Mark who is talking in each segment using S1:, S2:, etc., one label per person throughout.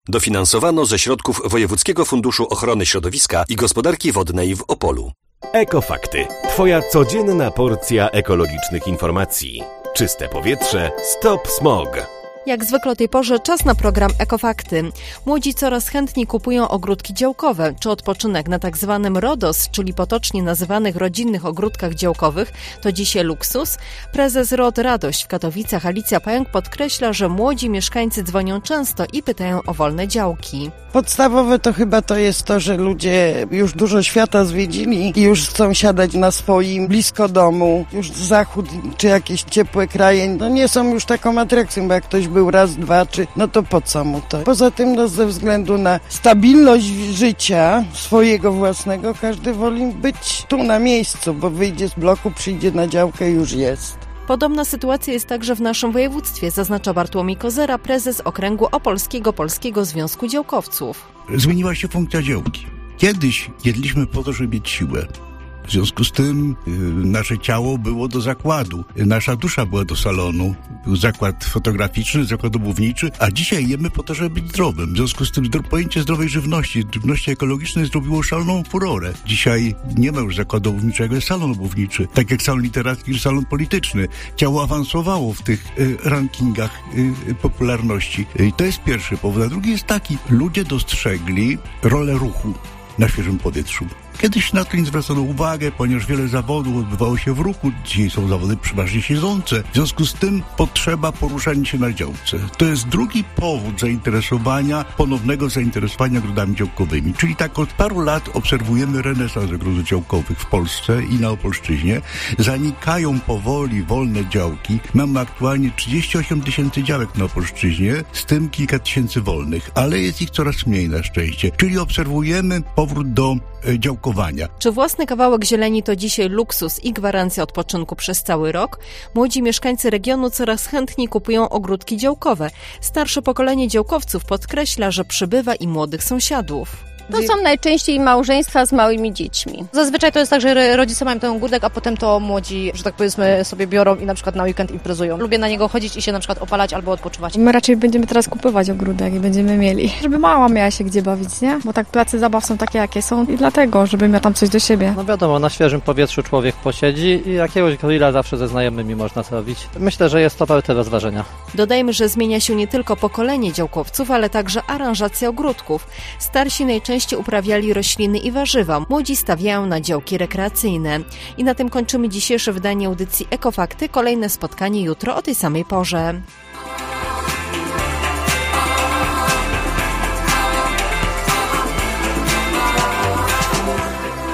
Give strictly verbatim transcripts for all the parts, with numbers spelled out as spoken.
S1: Dofinansowano ze środków Wojewódzkiego Funduszu Ochrony Środowiska i Gospodarki Wodnej w Opolu.
S2: Ekofakty. Twoja codzienna porcja ekologicznych informacji. Czyste powietrze. Stop smog.
S3: Jak zwykle o tej porze czas na program Ekofakty. Młodzi coraz chętniej kupują ogródki działkowe. Czy odpoczynek na tak zwanym RODOS, czyli potocznie nazywanych rodzinnych ogródkach działkowych, to dzisiaj luksus? Prezes R O D Radość w Katowicach Alicja Pająk podkreśla, że młodzi mieszkańcy dzwonią często i pytają o wolne działki.
S4: Podstawowe to chyba to jest to, że ludzie już dużo świata zwiedzili i już chcą siadać na swoim, blisko domu, już zachód czy jakieś ciepłe kraje, no nie są już taką atrakcją, bo jak ktoś był raz, dwa, czy no to po co mu to? Poza tym no ze względu na stabilność życia swojego własnego, każdy woli być tu na miejscu, bo wyjdzie z bloku, przyjdzie na działkę i już jest.
S3: Podobna sytuacja jest także w naszym województwie, zaznacza Bartłomiej Kozera, prezes Okręgu Opolskiego Polskiego Związku Działkowców.
S5: Zmieniła się funkcja działki. Kiedyś jedliśmy po to, żeby mieć siłę. W związku z tym y, nasze ciało było do zakładu, nasza dusza była do salonu, był zakład fotograficzny, zakład obuwniczy, a dzisiaj jemy po to, żeby być zdrowym. W związku z tym zdro- pojęcie zdrowej żywności, żywności ekologicznej zrobiło szaloną furorę. Dzisiaj nie ma już zakładu obuwniczego, jest salon obuwniczy, tak jak salon literacki czy salon polityczny. Ciało awansowało w tych y, rankingach y, popularności. I to jest pierwszy powód. A drugi jest taki, ludzie dostrzegli rolę ruchu na świeżym powietrzu. Kiedyś na to nie zwracano uwagę, ponieważ wiele zawodów odbywało się w ruchu. Dzisiaj są zawody przeważnie siedzące. W związku z tym potrzeba poruszania się na działce. To jest drugi powód zainteresowania, ponownego zainteresowania ogrodami działkowymi. Czyli tak od paru lat obserwujemy renesans ogrodów działkowych w Polsce i na Opolszczyźnie. Zanikają powoli wolne działki. Mamy aktualnie trzydzieści osiem tysięcy działek na Opolszczyźnie, z tym kilka tysięcy wolnych, ale jest ich coraz mniej na szczęście. Czyli obserwujemy powrót do e, działkowania.
S3: Czy własny kawałek zieleni to dzisiaj luksus i gwarancja odpoczynku przez cały rok? Młodzi mieszkańcy regionu coraz chętniej kupują ogródki działkowe. Starsze pokolenie działkowców podkreśla, że przybywa i młodych sąsiadów.
S6: To są najczęściej małżeństwa z małymi dziećmi.
S7: Zazwyczaj to jest tak, że rodzice mają ten ogródek, a potem to młodzi, że tak powiedzmy, sobie biorą i na przykład na weekend imprezują. Lubię na niego chodzić i się na przykład opalać albo odpoczywać.
S8: My raczej będziemy teraz kupować ogródek i będziemy mieli, żeby mała miała się gdzie bawić, nie? Bo tak place zabaw są takie, jakie są i dlatego, żeby miała tam coś do siebie.
S9: No wiadomo, na świeżym powietrzu człowiek posiedzi i jakiegoś grilla zawsze ze znajomymi można zrobić. Myślę, że jest to warte rozważenia.
S3: Dodajmy, że zmienia się nie tylko pokolenie działkowców, ale także aranżacja ogródków. Starsi najczęściej uprawiali rośliny i warzywa. Młodzi stawiają na działki rekreacyjne. I na tym kończymy dzisiejsze wydanie audycji Ekofakty. Kolejne spotkanie jutro o tej samej porze.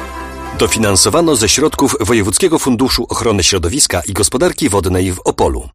S1: Dofinansowano ze środków Wojewódzkiego Funduszu Ochrony Środowiska i Gospodarki Wodnej w Opolu.